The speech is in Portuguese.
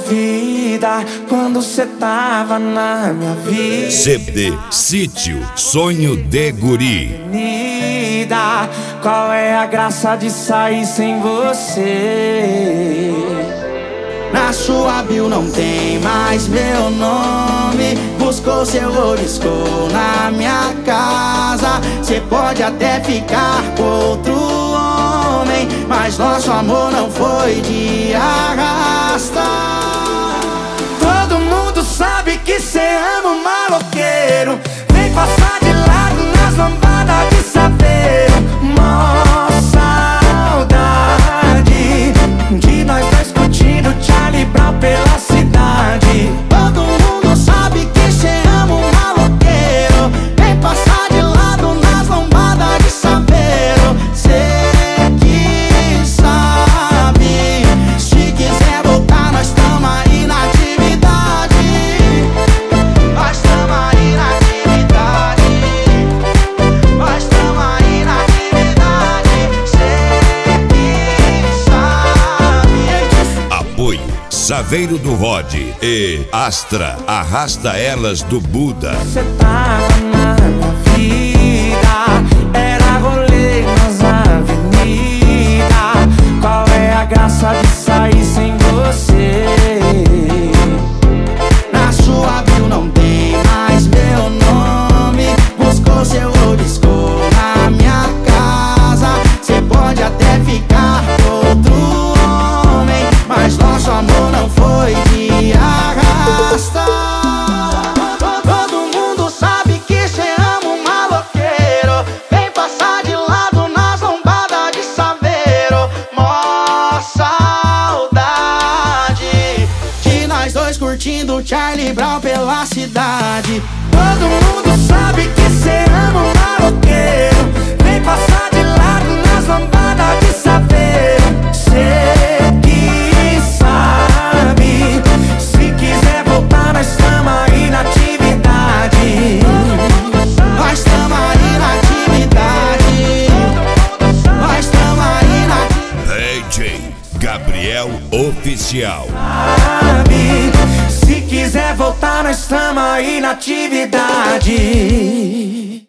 vida quando cê tava na minha vida. CD Sítio Sonho de Guri. Avenida, qual é a graça de sair sem você? Na sua bio não tem mais meu nome. Buscou seu oliscou na minha casa. Cê pode até ficar com outro homem, mas nosso amor não foi de arrasta. Todo mundo sabe que cê ama um maloqueiro. Vem passar de lado nas lambadas de saveiro. Mó saudade de nós dois curtindo Charlie Brown pela cidade. Todo mundo sabe que cê ama um maloqueiro. Vem passar de lado nas lambadas de saveiro. Cê que sabe, se quiser voltar nós tamo aí na atividade. Nós tamo aí na atividade. Nós tamo aí na atividade. Cê que sabe. Apoio Saveiro do Rod e Astra, Arrasta Elas do Buda. Você tava na minha vida, era rolê nas avenidas. Qual é a graça de sair sem você? Na sua bio não tem mais meu nome. Buscou seu oliscou na minha casa. Cê pode até ficar com outro homem, mas nosso amor não foi de arrasta. Todo mundo sabe que cê ama um maloqueiro. Vem passar de lado nas lombadas de saveiro. Mó saudade de nós dois curtindo Charlie Brown pela cidade. Todo mundo sabe que cê ama um maloqueiro. Vem passar de lado nas lombadas de saveiro. Cê que sabe, se quiser voltar nós tamo aí na atividade. Nós tamo aí na atividade. Nós tamo aí na DJ Gabriel Oficial. atividade. Se quiser voltar nós tamo aí na atividade.